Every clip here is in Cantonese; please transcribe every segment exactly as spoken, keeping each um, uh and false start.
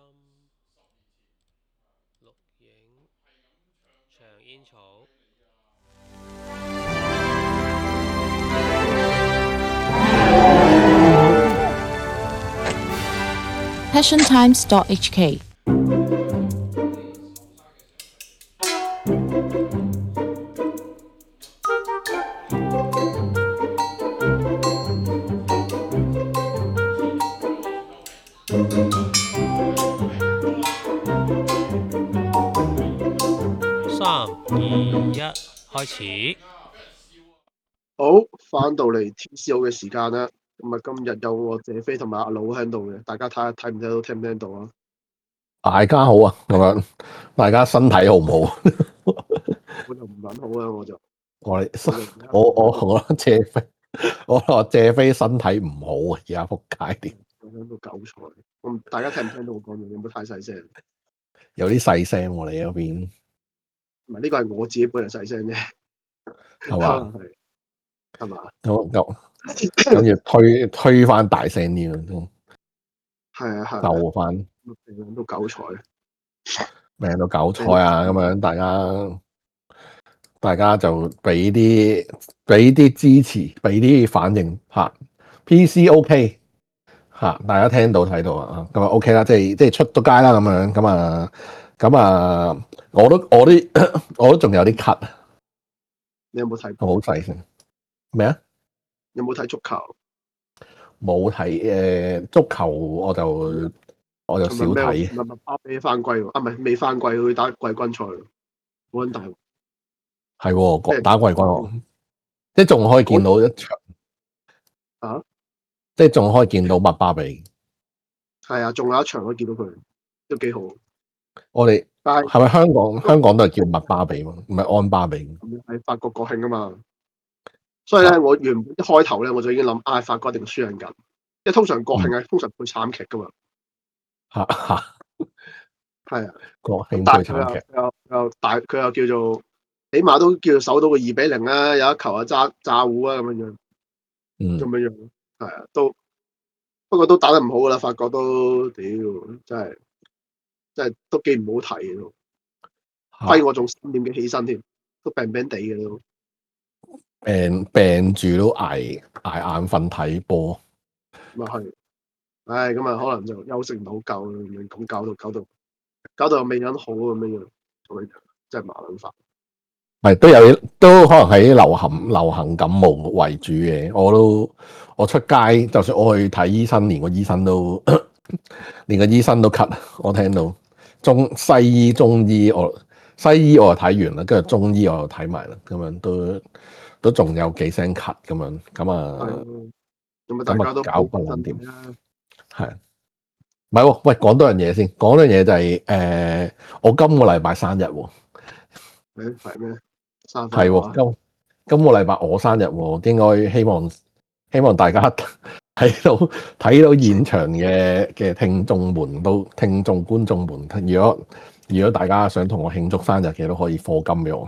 錄影長煙草。 passion times dot h k 三二一，開始。 好，翻到嚟 T C O 嘅時間啦。咁啊，今日有我謝飛同埋阿佬喺度嘅，大家睇下睇唔睇到，聽唔聽到啊？ 大家好啊，咁樣，大家身體好唔好？ 我就唔撚好啦，我就我哋我我我謝飛，我話謝飛身體唔好啊，而家仆街點？ 我喺度韭菜。咁大家聽唔聽到我講嘢？有冇太細聲？ 有啲細聲喎，你嗰邊？ 唔係呢個係我自己本人細聲啫， 係嘛？ 係係嘛？ 咁咁跟住推推翻大聲啲咯， 係啊係。 鬥翻命到韭菜， 命到韭菜啊！咁樣大家大家就俾啲俾啲支持，俾啲反應嚇。P C OK 嚇，大家聽到睇到啊，咁啊 OK 啦，即係即係出到街啦咁樣，咁啊咁啊，我都我啲我都仲有啲咳。 你有冇睇？ 好細聲咩啊？ 有冇睇足球？ 冇睇誒足球，我就我就少睇。 唔係麥巴比翻季喎，啊唔係未翻季，佢打季軍賽，好撚大喎。 係喎，打季軍喎，即係仲可以見到一場啊！ 即係仲可以見到麥巴比。 係啊，仲有一場可以見到佢，都幾好。 我哋但係係咪香港香港都係叫麥巴比嘛？唔係安巴比。 係法國國慶啊嘛，所以咧，我原本一開頭咧，我就已經諗，啊，法國一定輸緊緊，因為通常國慶係、嗯、通常配慘劇噶嘛。 嚇嚇， 係啊， 國慶配慘劇。 又又大，佢又叫做起碼都叫做守到個二比零啦，有一球啊炸炸糊啊咁樣樣， 嗯， 咁樣樣，係啊，都不過都打得唔好噶啦，法國都屌真係真係都幾唔好睇嘅都，揮我仲三點幾起身添，都病病地嘅都。 病病住都捱捱眼瞓睇波， 咪係，唉，咁啊可能就休息唔到夠，咁搞到搞到搞到又未飲好咁樣樣，咁樣真係麻撚煩。 係都有都可能喺流行流行感冒為主嘅，我都我出街就算我去睇醫生，連個醫生都連個醫生都咳，我聽到中西醫中醫我西醫我又睇完啦，跟住中醫我又睇埋啦，咁樣都。都仲有幾聲咳咁樣，咁啊， 咁啊，大家都搞不撚掂，係唔係喎？喂，講多樣嘢先，講多樣嘢就係、是、誒、呃，我今個禮拜生日喎， 誒係咩？生日係喎，今今個禮拜我生日喎，應該希望希望大家睇到睇到現場嘅嘅聽眾們都聽眾觀眾們，如果如果大家想同我慶祝生日嘅都可以課金俾我。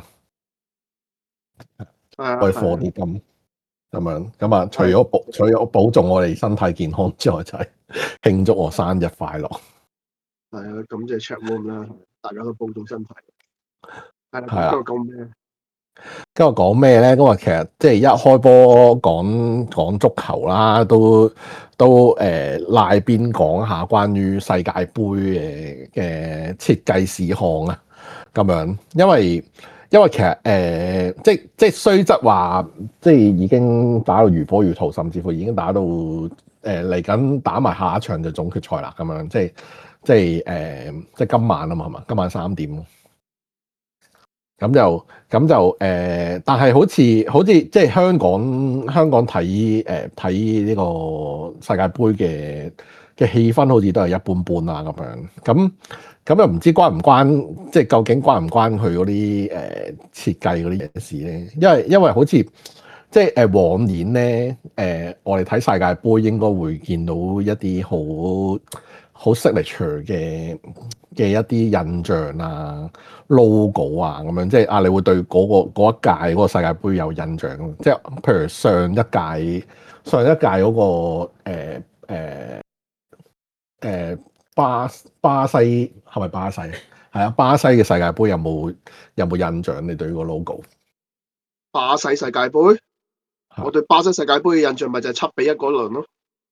可以課啲金咁樣，咁啊，除咗保，除咗保重我哋身體健康之外，就係慶祝我生日快樂。 係啊，咁即係 check room 啦，大家都保重身體。係啦， 係啊。 今日講咩？ 今日講咩咧？今日其實即係一開波講講足球啦，都都誒拉邊講下關於世界盃嘅嘅設計事項啊，咁樣，因為。因為其實誒、呃，即即雖則話，即係已經打到如火如荼，甚至乎已經打到誒嚟緊打埋下一場就總決賽啦，咁樣即係即係誒、呃，即係今晚啊嘛，係嘛？今晚三點，咁就咁就誒、呃，但係好似好似即係香港香港睇誒睇呢個世界盃嘅嘅氣氛，好似都係一般般啊，咁樣咁。咁又唔知關唔關，即係究竟關唔關佢嗰啲誒設計嗰啲嘢事咧？因為因為好似即係誒、呃、往年咧，誒、呃、我哋睇世界盃應該會見到一啲好好 signature 嘅嘅一啲印象啊、logo 啊咁樣，即係啊，你會對嗰、嗰個嗰一屆嗰個世界盃有印象。即係譬如上一屆上一屆嗰、嗰個誒誒誒。呃呃呃巴巴西係咪巴西？係啊，巴西嘅世界盃有冇有冇印象？你對個 logo？ 巴西世界盃，我對巴西世界盃嘅印象咪就係七比一嗰輪咯，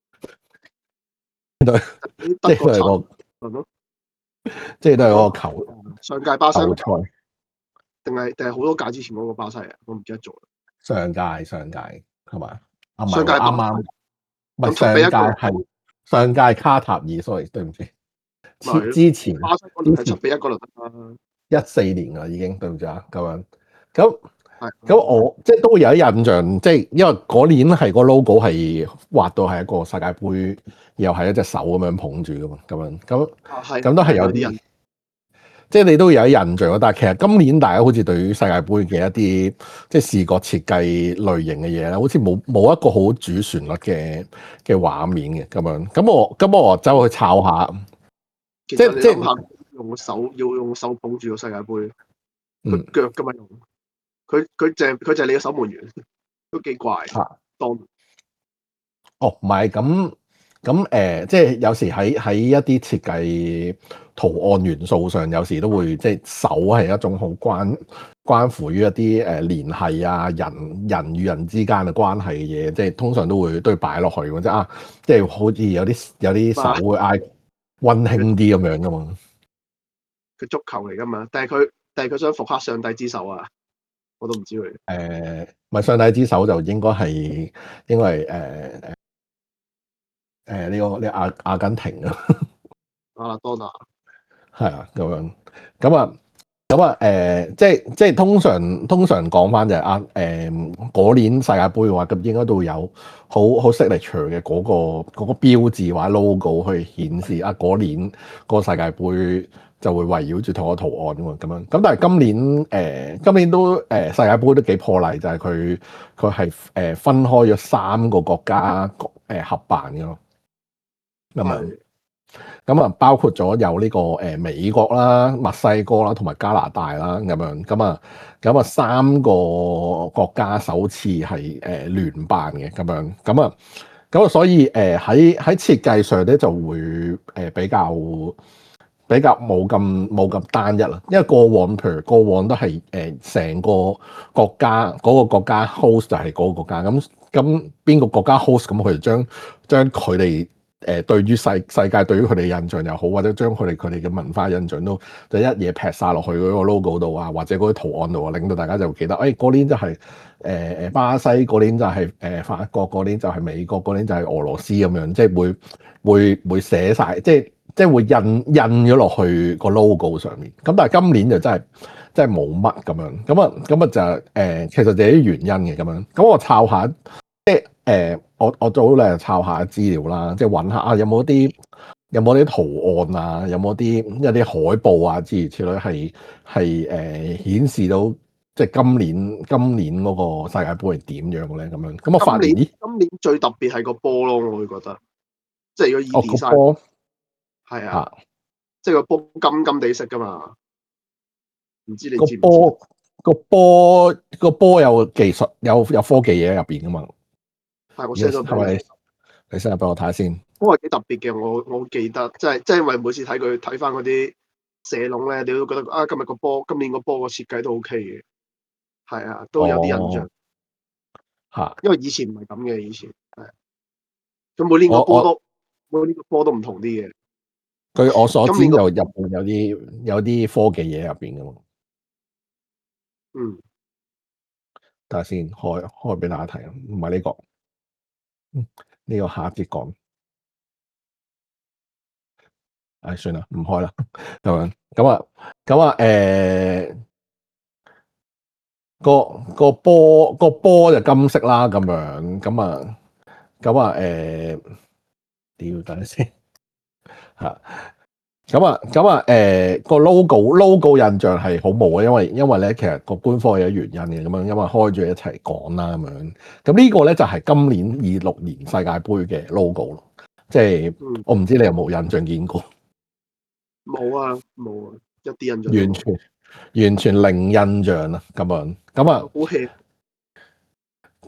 對， 啲德國殘輪咯， 即係都係嗰個球上屆巴西球賽， 定係定係好多屆之前嗰個巴西啊？我唔記得咗啦。 上屆上屆係咪？啊唔係上屆喎啱啱，唔係咁七比一上屆係上屆卡塔爾，sorry 對唔住。 咪之前巴西嗰輪係七比一嗰輪啊， 一四年啦已經對唔住啊咁樣，咁係咁我即係都會有啲印象，即係因為嗰年係個 logo 係畫到係一個世界盃，又係一隻手咁樣捧住噶嘛，咁樣咁係咁都係有啲，即係你都有啲印象。但係其實今年大家好似對於世界盃嘅一啲即係視覺設計類型嘅嘢咧，好似冇冇一個好主旋律嘅嘅畫面嘅咁樣。咁我咁我走去抄下。 即係即係用手要用手捧住個世界盃，佢腳噶嘛用，佢佢就佢就係你嘅守門員，都幾怪。 啊、 當哦，唔係咁咁誒，即係有時喺喺一啲設計圖案元素上，有時都會即係手係一種好關關乎於一啲誒聯繫啊，人人與人之間嘅關係嘅嘢，即係通常都會都會擺落去嘅，即係啊，即係好似有啲有啲手會嗌溫馨啲咁樣噶嘛。 佢足球嚟噶嘛？但係佢但係佢想復刻上帝之手啊！我都唔知佢。誒、 呃，唔係上帝之手就應該係應該係誒誒誒呢個呢、呢個、阿阿根廷啊。 阿拉多納係啊，咁樣咁啊咁啊誒，即係即係通常通常講翻就係啊誒嗰年世界盃嘅話，咁應該都會有好好 signature 嘅嗰個嗰個標誌或者 logo 去顯示啊嗰年嗰個世界盃就會圍繞住同個圖案㗎嘛，咁樣咁但係今年誒、呃、今年都誒、呃、世界盃都幾破例，就係佢佢係誒分開咗三個國家誒、呃、合辦嘅咯，咁樣。咁啊，包括咗有呢個誒美國啦、墨西哥啦，同埋加拿大啦，咁樣咁啊，咁啊三個國家首次係誒聯辦嘅咁樣，咁啊，咁啊，所以誒喺喺設計上咧就會誒比較比較冇咁冇咁單一啦，因為過往譬如過往都係誒成個國家嗰、嗰個國家 host 就係嗰個國家，咁咁邊個國家 host 咁佢就將將佢哋。誒對於世世界對於佢哋印象又好，或者將佢哋佢哋嘅文化印象都就一嘢劈晒落去嗰個 logo 度啊，或者嗰啲圖案度啊，令到大家就記得，誒嗰年就係誒誒巴西，嗰年就係、是、誒、呃、法國，嗰年就係美國，嗰年就係俄羅斯咁樣，即係會會會寫晒，即係即係會印印咗落去個 logo 上面。咁但係今年就真係真係冇乜咁樣，咁啊咁啊就誒、呃、其實就係啲原因嘅咁樣。咁我抄下。即係誒、呃，我我早咧抄下資料啦，即係揾下啊，有冇啲有冇啲圖案啊，有冇啲一啲海報啊，諸如此類係係誒顯示到即係今年今年嗰個世界盃係點樣嘅咧？咁樣咁我發現咦， 今年最特別係個波咯，我會覺得，即係如果二 D 個波係啊，即係個波金金地色噶嘛，唔知你知唔知？ 個波個波個波有技術有有科技嘢喺入邊噶嘛？ 係我 send 咗俾你， 你 send 俾我睇下先。 波係幾特別嘅，我我記得，即係即係因為每次睇佢睇翻嗰啲射籠咧，你都覺得啊，今日個波，今年個波個設計都 OK 嘅，係啊，都有啲印象。 嚇、哦， 因為以前唔係咁嘅，以前係。咁每年個波都每年個波都唔同啲嘅。 據我所知就入邊有啲有啲科技嘢入邊嘅嘛。 嗯。 等下先，開開俾大家睇啊，唔係呢個，呢、這個下一節講，唉、哎，算啦，唔開啦，咁樣，咁啊，咁啊，誒、呃，個個波個波就金色啦，咁樣，咁啊，咁啊，誒、呃，屌，等下先，吓。咁啊，咁啊，誒、呃、個 logo logo 印象係好冇啊，因為因為咧，其實個官方有原因嘅，咁樣因為開住一齊講啦，咁樣。咁呢個咧就係、是、今年二六年世界盃嘅 logo 咯，即係、嗯、我唔知你有冇印象見過？ 冇啊，冇啊，一啲印象。 完全完全零印象啊，咁樣，咁啊， 好 hea。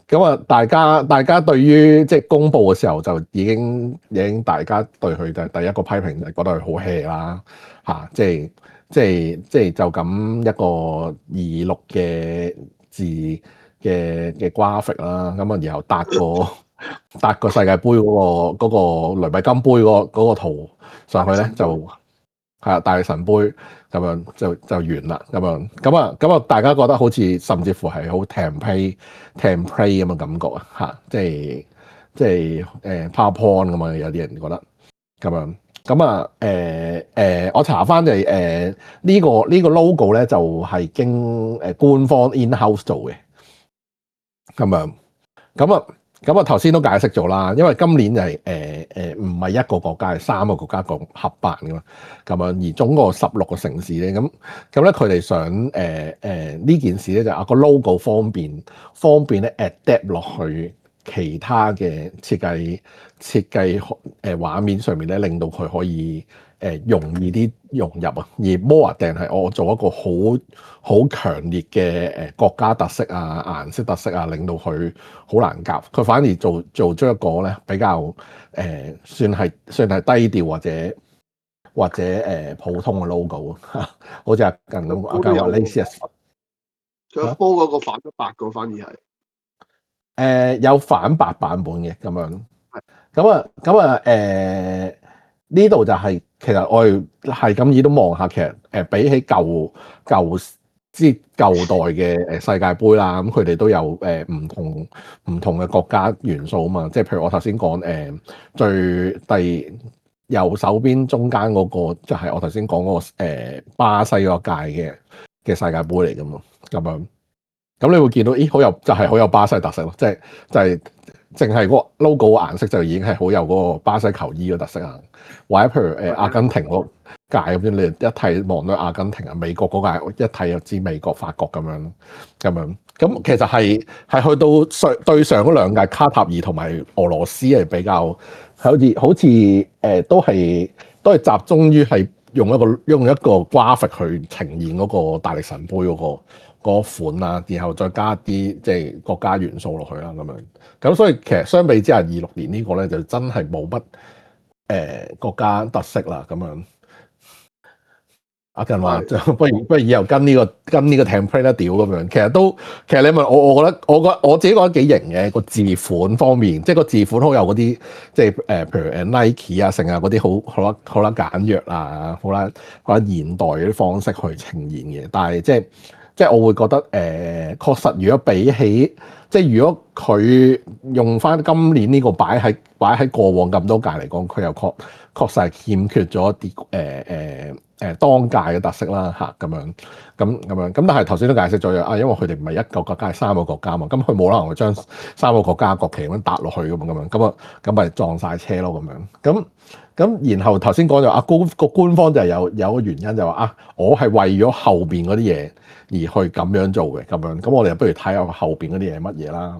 咁啊，大家大家對於即係公佈嘅時候就已經已經大家對佢嘅第一個批評就覺得佢好 hea 啦嚇，即係即係即係就咁一個二六嘅字嘅嘅 graphic 啦，咁啊然後搭個搭個世界盃嗰、個嗰、個雷米金杯嗰、個嗰個圖上去咧就。係啊，大力神杯咁樣就就完啦，咁樣咁啊咁啊，大家覺得好似甚至乎係好 template template 咁嘅感覺啊，嚇，即係即係誒 PowerPoint 咁啊，有啲人覺得咁樣咁啊誒誒，我查翻就係誒呢個呢、呢個 logo 咧就係、係、經誒官方 in-house 做嘅，咁樣咁啊。咁啊，頭先都解釋咗啦，因為今年就係誒誒唔係一個國家，係三個國家共合辦噶嘛，咁樣而總共十六個城市咧，咁咁咧佢哋想誒誒呢件事咧就啊個 logo 方便方便咧 adapt 落去其他嘅設計設計誒、呃、畫面上面咧，令到佢可以誒、呃、容易啲融入啊，而 more 定係我做一個好好強烈嘅誒國家特色啊、顏色特色啊，令到佢好難夾。佢反而做做咗一個咧比較誒、呃、算係算係低調或者或者誒、呃、普通嘅 logo 啊，好似阿近咁阿近話 Laces， 佢波嗰個反咗白個，反而係誒、 呃、有反白版本嘅咁樣。咁啊咁啊誒呢度就係、是、其實我哋係咁意都望下，其實誒、呃、比起舊舊即係舊代嘅誒世界盃啦，咁佢哋都有誒唔、呃、同唔同嘅國家元素啊嘛，即係譬如我頭先講誒最第右手邊中間嗰、那個就係、是、我頭先講嗰個、呃、巴西嗰屆嘅嘅世界盃嚟㗎嘛，咁樣咁你會見到咦好有就係、是、好有巴西特色咯，即係就係淨係個 logo 嘅顏色就已經係好有嗰個巴西球衣嘅特色啊，或者譬如誒、呃、阿根廷嗰屆咁樣，你一睇望到阿根廷啊，美國嗰屆一睇就知美國法國咁樣咁樣，咁其實係係去到上對上嗰兩屆卡塔爾同埋俄羅斯係比較好似好似誒、呃、都係都係集中於係用一個用一個 graphic 去呈現嗰個大力神杯嗰、嗰個。個款啊，然後再加啲即係國家元素落去啦，咁樣咁所以其實相比之下，二六年個呢個咧就真係冇乜誒國家特色啦，咁樣。阿近話就不如不如以後跟呢、這個跟呢個 template 咧屌咁樣，其實都其實你問我，我覺得我覺得我自己覺得幾型嘅個字款方面，即係個字款好有嗰啲即係誒、呃，譬如誒 Nike 啊，成啊嗰啲好好啦好啦簡約啊，好啦好啦現代嗰啲方式去呈現嘅，但係即係。即係我會覺得誒、呃，確實如果比起即係如果佢用翻今年呢個擺喺擺喺過往咁多屆嚟講，佢又確確實係欠缺咗一啲誒誒誒當屆嘅特色啦嚇咁樣咁咁樣咁，但係頭先都解釋咗啊，因為佢哋唔係一個國家係三個國家嘛，咁佢冇可能會將三個國家國旗咁樣搭落去咁嘛，咁樣咁啊咁咪撞晒車咯咁樣咁。咁然後頭先講就啊，官個官方就係有有個原因就話啊，我係為咗後邊嗰啲嘢而去咁樣做嘅咁樣，咁我哋不如睇下後邊嗰啲嘢係乜嘢啦。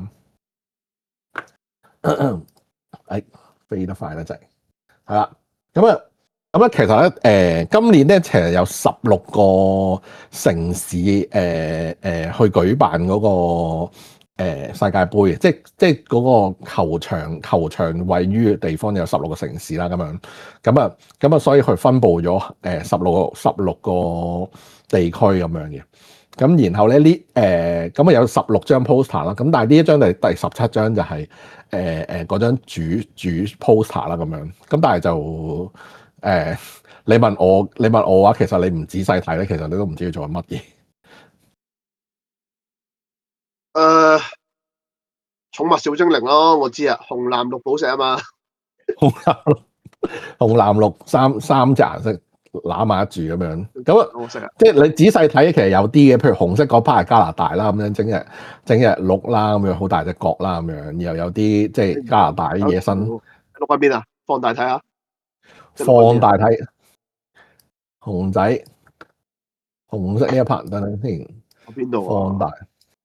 誒、哎、飛得快得滯，係啦，咁啊咁咧，其實咧誒、呃、今年咧其實有十六個城市誒誒、呃呃、去舉辦嗰、那個。誒、呃、世界盃嘅，即係即係嗰個球場，球場位於嘅地方有十六個城市啦，咁樣咁啊，咁啊，所以佢分佈咗誒十六個十六個地區咁樣嘅。咁然後咧呢誒咁啊有十六張 poster 啦，咁但係呢一張就係第十七張就係誒誒嗰張主主 poster 啦，咁樣。咁但係就誒、呃、你問我你問我話，其實你唔仔細睇咧，其實你都唔知佢做緊乜嘢。 誒、uh, 寵物小精靈咯，我知啊，紅藍綠寶石啊嘛， 紅藍綠紅藍綠三三隻顏色攬埋一住咁樣，咁啊，即係你仔細睇，其實有啲嘅，譬如紅色嗰 part 係加拿大啦，咁樣整隻整隻鹿啦，咁樣好大隻角啦，咁樣，然後有啲即係加拿大啲野生。 鹿喺邊啊？放大睇下， 放大睇，熊仔紅色呢一 part 等等先， 邊度放大。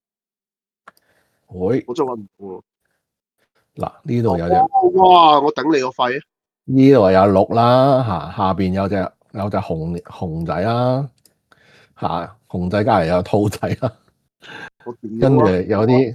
會， 我真係揾唔到喎。 嗱呢度有隻， 哇！我頂你個肺啊！ 呢度有鹿啦，嚇下邊有隻有隻熊熊仔啦，嚇熊仔隔離有兔仔啦，跟住有啲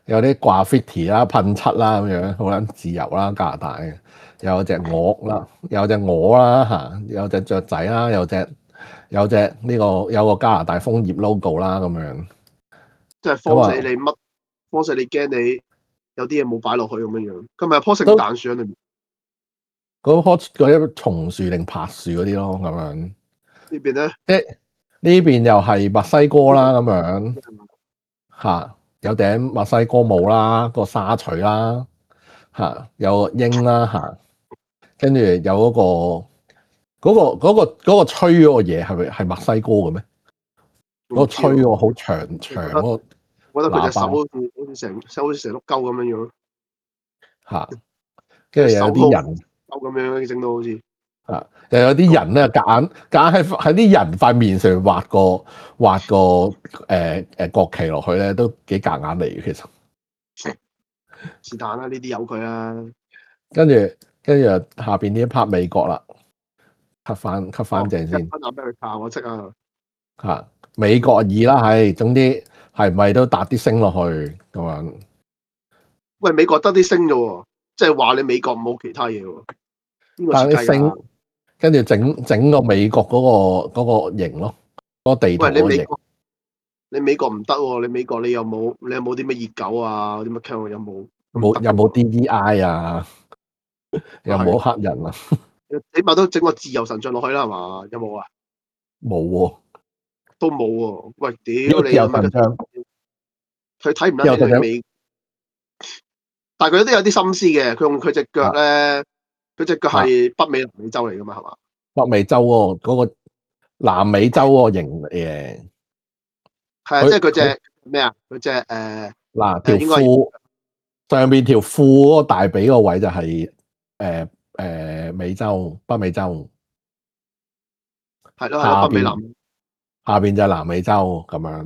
有啲掛 graffiti 啦、噴漆啦咁樣，好撚自由啦加拿大。有隻鵝啦，有隻鵝啦嚇，有隻雀仔啦，有隻有隻呢、這個有個加拿大楓葉 logo 啦咁樣。 即係慌死你乜？慌死你驚你有啲嘢冇擺落去咁樣樣。佢咪有棵聖誕樹喺裏面？ 嗰棵嗰啲松樹定柏樹嗰啲咯，咁樣呢邊咧？ 即係呢邊又係墨西哥啦，咁樣嚇，有頂墨西哥帽啦，個沙錘啦嚇，有個鷹啦嚇，跟住有嗰個嗰個嗰個嗰個吹嗰個嘢係咪係墨西哥嘅咩？嗰個吹嗰個好長長嗰個， 我覺得佢隻手好似好似成手好似成碌鳩咁樣樣嚇，跟住有啲人。 咁樣整到好似啊，又有啲人咧夾硬夾硬喺喺啲人塊面上畫個畫個誒誒、呃呃、國旗落去咧，都幾夾硬嚟嘅其實。 是但啦，呢啲由佢啦。 跟住跟住下邊呢一 part 美國啦，cut 翻 cut 翻正先。 分眼俾佢教我識啊！ 嚇，美國二啦，係總之係咪都搭啲星落去咁樣？ 喂，美國得啲星啫喎，即係話你美國冇其他嘢喎。 但係啲星，跟住整整個美國嗰、嗰個嗰個形咯，嗰、嗰個地圖嗰個形。 你美國唔得喎，你美國你有冇你有冇啲咩熱狗啊？啲乜 Q 有冇？ 冇有冇 D E I 啊？有冇黑人啊？ 起碼都整個自由神像落去啦，係嘛？有冇啊？ 冇喎， 都冇喎。喂，屌你！ 自由神像， 佢睇唔得你美，但係佢都有啲心思嘅。佢用佢隻腳咧。佢隻腳係北美南美洲嚟噶嘛，係嘛？ 北美洲喎，嗰個南美洲嗰個型嘅， 係啊，即係佢隻咩啊？佢隻誒嗱條褲上邊條褲嗰個大髀個位就係誒誒美洲北美洲， 係咯係咯，北美南下邊就係南美洲咁樣。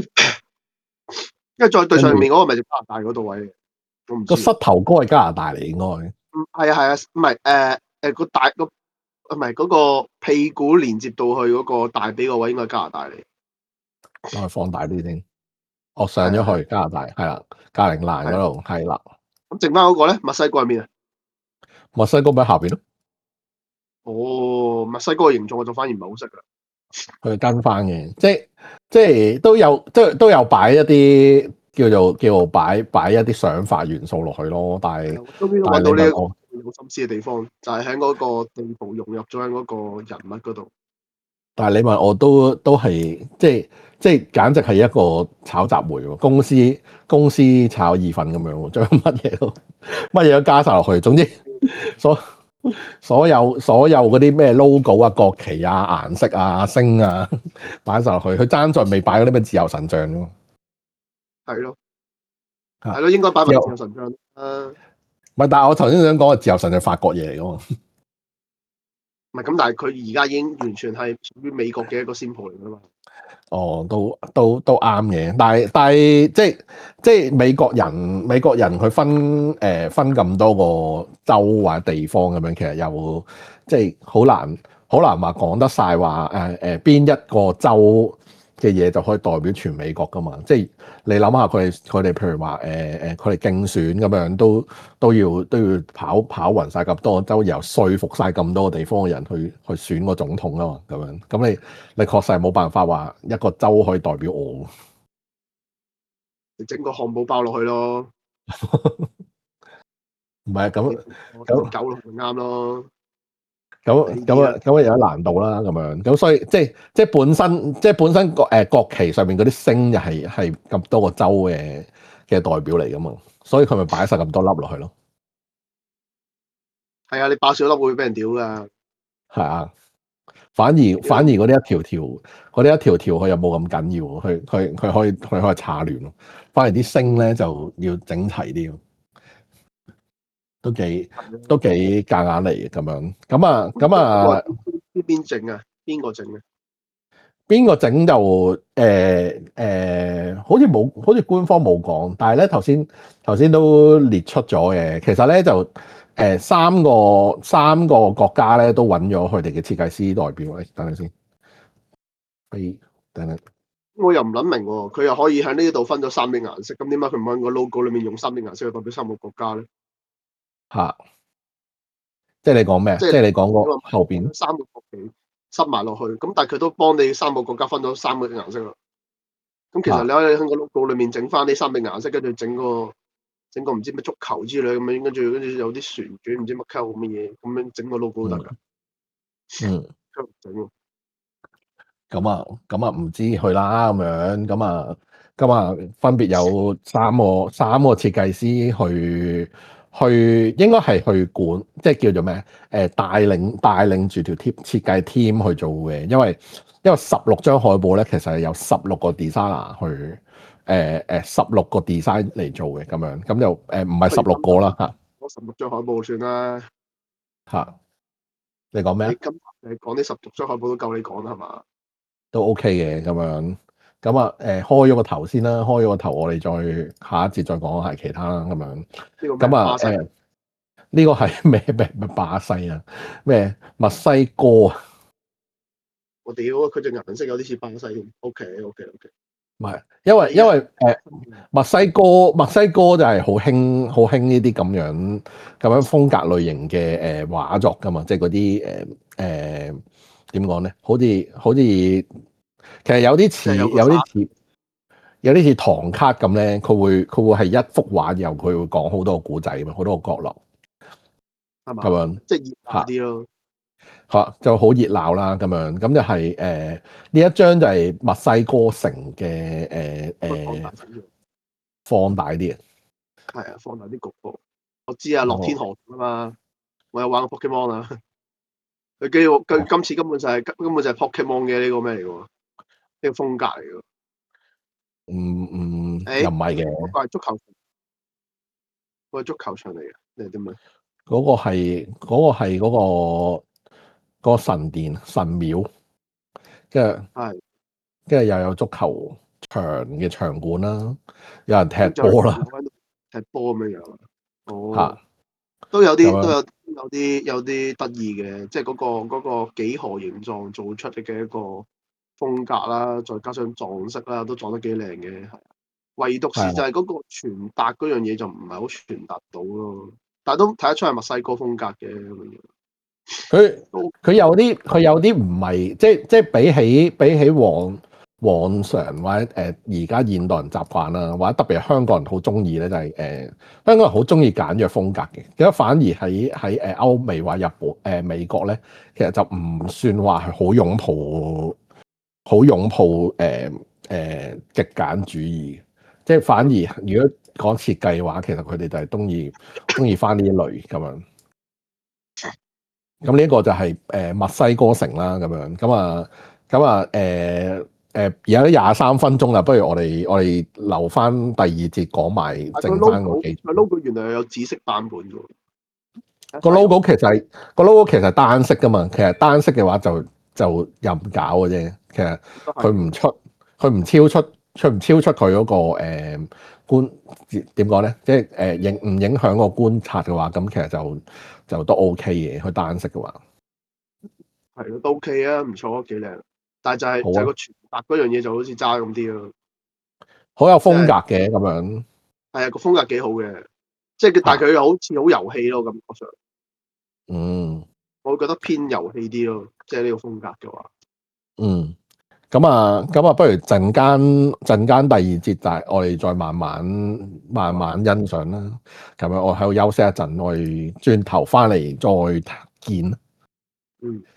因為再對上面嗰個咪就加拿大嗰度位嘅，我唔知個膝頭哥係加拿大嚟應該。 嗯，係啊係啊，唔係誒誒個大個唔係嗰個屁股連接到去嗰個大髀個位應該係加拿大嚟。 我放大啲先，我上咗去加拿大係啦，格陵蘭嗰度係啦。 咁剩翻嗰個咧，墨西哥喺邊啊？ 墨西哥喺下邊咯。 哦，墨西哥嘅形狀我就反而唔係好識噶啦。 佢跟翻嘅，即係即係都有都都有擺一啲。叫做叫做擺擺一啲想法元素落去咯，但係終於揾到呢一個有心思嘅地方，就係喺嗰個地圖融入咗喺嗰個人物嗰度。 但係你問我都都係即係即係簡直係一個炒雜燴喎，公司公司炒意粉咁樣喎，將乜嘢都乜嘢都加晒落去。總之所所有所有嗰啲咩 logo 啊、國旗啊、顏色啊、星啊擺晒落去，佢爭在未擺嗰啲咩自由神像咯。 係咯，係咯，應該擺埋自由神像啦。 唔係，但係我頭先想講嘅自由神像係法國嘢嚟噶嘛？ 唔係咁，但係佢而家已經完全係屬於美國嘅一個 symbol 嚟噶嘛。 哦，都都都啱嘅，但係但係即係即係美國人美國人佢分誒、呃、分咁多個州或者地方咁樣，其實又即係好難好難話講得晒話誒誒邊一個州嘅嘢就可以代表全美國噶嘛？即係你諗下佢哋佢哋譬如話誒誒佢哋競選咁樣都都要都要跑跑勻晒咁多個州，然後說服晒咁多個地方嘅人去去選個總統啊嘛，咁樣咁你你確實係冇辦法話一個州可以代表我。 你整個漢堡包落去咯。 唔係咁咁狗落就啱咯。 咁咁啊咁啊有難度啦，咁樣咁所以即係即係本身即係本身國誒國旗上面嗰啲星又係係咁多個州嘅嘅代表嚟噶嘛，所以佢咪擺晒咁多粒落去咯。 係啊，你爆少粒會俾人屌噶。 係啊，反而反而嗰啲一條條嗰啲一條條佢又冇咁緊要，佢佢佢可以佢可以叉亂咯。反而啲星咧就要整齊啲。都幾都幾夾硬嚟嘅咁樣，咁啊咁啊， 邊邊整啊？邊個整嘅？ 邊個整就誒誒、呃呃，好似冇，好似官方冇講，但係咧頭先頭先都列出咗嘅。其實咧就誒、呃、三個三個國家咧都揾咗佢哋嘅設計師代表。誒，等陣先，誒，等陣。 我又唔諗明喎，佢又可以喺呢度分咗三種顏色，咁點解佢唔喺個 logo 裏面用三種顏色去代表三個國家咧？ 嚇，即係你講咩？ 即係即係你講個後邊三個國旗塞埋落去，咁但係佢都幫你三個國家分咗三個顏色啦。咁其實你可以喺個 logo 裏面整翻呢三種顏色，跟住整個整個唔知咩足球之類咁樣，跟住跟住有啲旋轉唔知乜溝乜嘢，咁樣整個 logo 得㗎。 嗯， 佢唔整喎。 咁啊，咁啊唔知去啦咁樣，咁啊，咁啊分別有三個三個設計師去去，應該係去管，即係叫做咩？誒帶領帶領住條 team 設計 team 去做嘅，因為因為十六張海報咧，其實係有十六個 designer 去誒誒十六個 design 嚟做嘅咁樣，咁就誒唔係十六個啦嚇攞十六張海報算啦。 嚇。你講咩啊？ 你今你講啲十六張海報都夠你講啦，係嘛？ 都 OK 嘅咁樣，咁啊誒開咗個頭先啦，開咗個頭我哋再下一節再講下其他啦咁樣。 呢個咁啊誒呢個係咩咩咩巴西啊？咩墨西哥啊？ 我屌，佢隻顏色有啲似巴西添。OK OK OK。 唔係，因為因為誒、呃、墨西哥墨西哥就係好興好興呢啲咁樣咁樣風格類型嘅誒、呃、畫作㗎嘛，即係嗰啲誒誒點講咧？好似好似其實有啲似有啲似有啲似唐卡咁咧，佢會佢會係一幅畫，然後佢會講好多個古仔嘛，好多個角落係嘛？ 咁樣即係熱鬧啲咯。 嚇就好熱鬧啦，咁樣咁就係誒呢一張就係墨西哥城嘅誒誒放大啲啊， 係啊，放大啲局部。我知啊，樂天河啊嘛，我有玩過 Pokemon 啊。佢基佢今次根本就係、是、根本就係 Pokemon 嘅呢個咩嚟㗎？呢、這個風格嚟㗎。 唔唔、 欸、 又唔係嘅， 嗰個係足球場，嗰、那個足球場嚟嘅，你係點樣？ 嗰個係嗰、那個係嗰、那個那個神殿神廟，跟住係跟住又有足球場嘅場館啦，有人踢波啦， 踢波咁樣樣。哦， 嚇都有啲都咁樣有有啲有啲得意嘅，即係嗰個嗰、那個幾何形狀做出嚟嘅一個風格啦，再加上撞色啦，都撞得幾靚嘅。係，唯獨是就係嗰個傳達嗰樣嘢就唔係好傳達到咯。但係都睇得出係墨西哥風格嘅咁樣。 佢佢有啲佢有啲唔係，即係即係比起比起往往常或者誒而家現代人習慣啦，或者特別係香港人好中意咧，就係、是、誒、呃、香港人好中意簡約風格嘅。咁反而喺喺誒歐美或日本誒、呃、美國咧，其實就唔算話係好擁抱好擁抱誒誒、呃呃、極簡主義。即係反而如果講設計嘅話，其實佢哋就係中意中意翻呢一類咁樣。咁呢一個就係誒墨西哥城啦，咁樣咁啊，咁啊誒誒而家都廿三分鐘啦，不如我哋我哋留翻第二節講埋剩翻個幾。 個 logo 原來有紫色版本嘅喎。 個 logo 其實係個 logo 其實係單色噶嘛，其實單色嘅話就就任搞嘅啫。其實佢唔出佢唔超出出唔超出佢嗰、嗰個誒、呃、觀點講咧，即係誒影唔影響個觀察嘅話，咁其實就。就都 OK 嘅，佢單色嘅話， 係咯，都 OK 啊，唔錯，幾靚。但係就係、是啊、就係個傳達嗰樣嘢就好似渣咁啲咯， 好有風格嘅咁樣。 係啊，個風格幾好嘅，即係但係佢又好似好遊戲咯，感覺上。 嗯， 我會覺得偏遊戲啲咯，即係呢個風格嘅話。 嗯，咁啊，咁啊，不如陣間陣間第二節就係我哋再慢慢慢慢欣賞啦。咁樣我喺度休息一陣，我哋轉頭翻嚟再見。 嗯。